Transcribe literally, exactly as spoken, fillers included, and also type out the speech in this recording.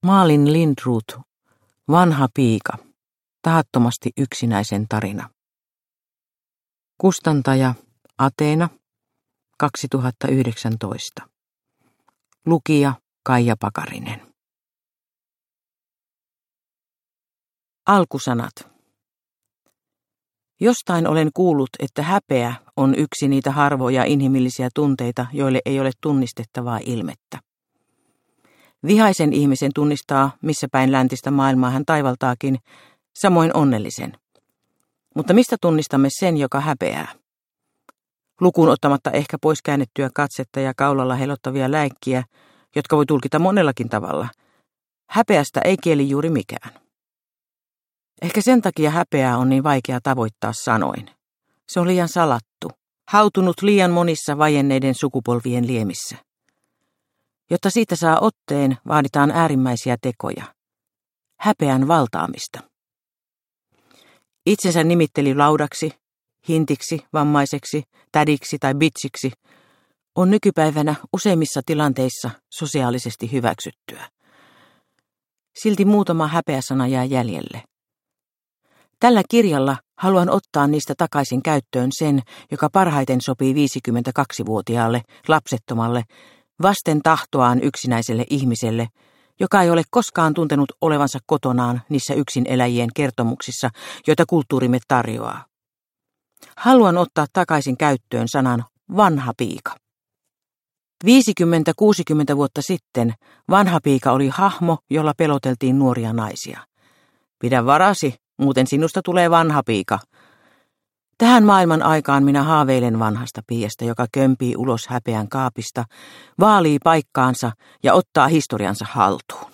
Malin Lindroth, Vanha piika, tahattomasti yksinäisen tarina. Kustantaja Ateena, kaksituhattayhdeksäntoista. Lukija Kaija Pakarinen. Alkusanat. Jostain olen kuullut, että häpeä on yksi niitä harvoja inhimillisiä tunteita, joille ei ole tunnistettavaa ilmettä. Vihaisen ihmisen tunnistaa, missä päin läntistä maailmaa hän taivaltaakin, samoin onnellisen. Mutta mistä tunnistamme sen, joka häpeää? Lukuun ottamatta ehkä pois käännettyä katsetta ja kaulalla helottavia läikkiä, jotka voi tulkita monellakin tavalla. Häpeästä ei kieli juuri mikään. Ehkä sen takia häpeää on niin vaikea tavoittaa sanoin. Se on liian salattu, hautunut liian monissa vaienneiden sukupolvien liemissä. Jotta siitä saa otteen, vaaditaan äärimmäisiä tekoja. Häpeän valtaamista. Itsensä nimitteli laudaksi, hintiksi, vammaiseksi, tädiksi tai bitsiksi on nykypäivänä useimmissa tilanteissa sosiaalisesti hyväksyttyä. Silti muutama häpeäsana jää jäljelle. Tällä kirjalla haluan ottaa niistä takaisin käyttöön sen, joka parhaiten sopii viisikymmentäkaksivuotiaalle, lapsettomalle, vasten tahtoaan yksinäiselle ihmiselle, joka ei ole koskaan tuntenut olevansa kotonaan niissä yksin eläjien kertomuksissa, joita kulttuurimme tarjoaa. Haluan ottaa takaisin käyttöön sanan vanha piika. viisikymmentä kuusikymmentä vuotta sitten vanha piika oli hahmo, jolla peloteltiin nuoria naisia. Pidä varasi, muuten sinusta tulee vanha piika. Tähän maailman aikaan minä haaveilen vanhasta piiasta, joka kömpii ulos häpeän kaapista, vaalii paikkaansa ja ottaa historiansa haltuun.